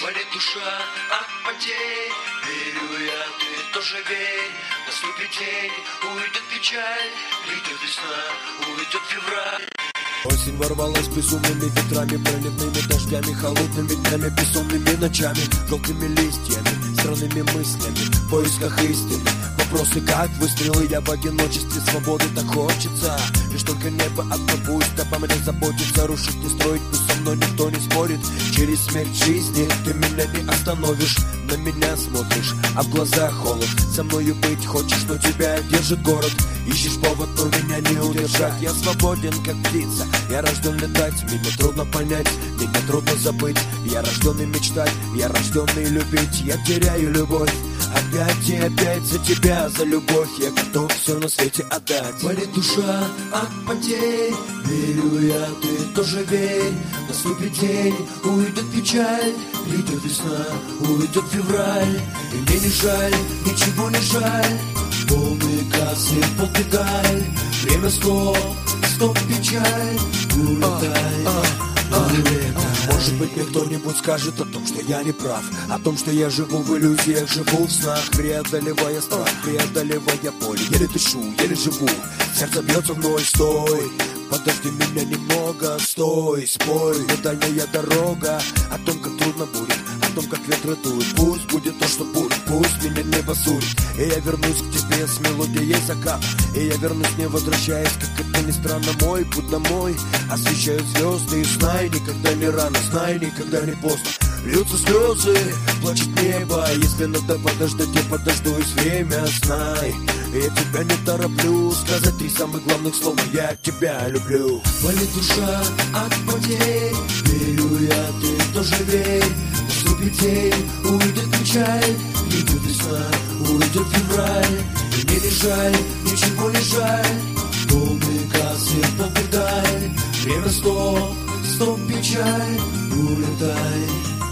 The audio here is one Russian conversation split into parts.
болит душа от потерь. Верю я, ты тоже верь. Наступит день, уйдет печаль. Придет весна, уйдет февраль. Осень ворвалась безумными ветрами, проливными дождями, холодными днями, бессонными ночами, желтыми листьями, странными мыслями, в поисках истины. Вопросы как выстрелы, я в одиночестве, свободы так хочется. Лишь только небо одно пусть обо мне заботится. Рушить не строить, пусть со мной никто не спорит. Через смерть жизни ты меня не остановишь. На меня смотришь, а в глазах холод. Со мною быть хочешь, но тебя держит город. Ищешь повод, но меня не удержать. Я свободен, как птица, я рожден летать. Меня трудно понять, меня трудно забыть. Я рожденный мечтать, я рожденный любить. Я теряю любовь, опять и опять за тебя, за любовь. Я готов все на свете отдать. Болит душа от потерь. Верю я, ты тоже верь. Наступит день, уйдет печаль. Придет весна, уйдет февраль. И мне не жаль, ничего не жаль. Полные кассы, полпедаль. Время стоп, стоп, печаль. Улетай, улетай. Может быть, мне кто-нибудь скажет о том, что я не прав, о том, что я живу в иллюзиях, живу в снах, преодолевая страх, преодолевая боль. Еле дышу, еле живу, сердце бьется вновь. Стой, подожди меня немного, стой, спой, но дальняя дорога о том, как трудно будет, о том, как ветры дуют. Пусть будет то, что будет, пусть меня небо сурит. И я вернусь к тебе с мелодией заката. И я вернусь, не возвращаясь, как это ни странно, мой путь домой освещают звезды. И знай, никогда не рано, знай, никогда не поздно. Льются слезы, плачет небо. Если надо подождать, я подождусь, время, знай. Я тебя не тороплю сказать 3 самых главных слова: я тебя люблю. Болит душа от потерь. Верю я, ты тоже верь. Наступит день, уйдет печаль. Придет весна, уйдет февраль. И мне не жаль, ничего не жаль. Полные кассы, полпедаль. Время стоп, стоп, печаль. Улетай,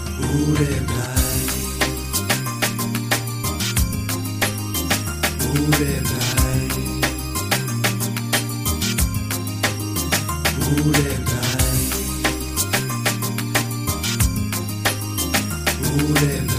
улетай. Улетай, улетай, улетай.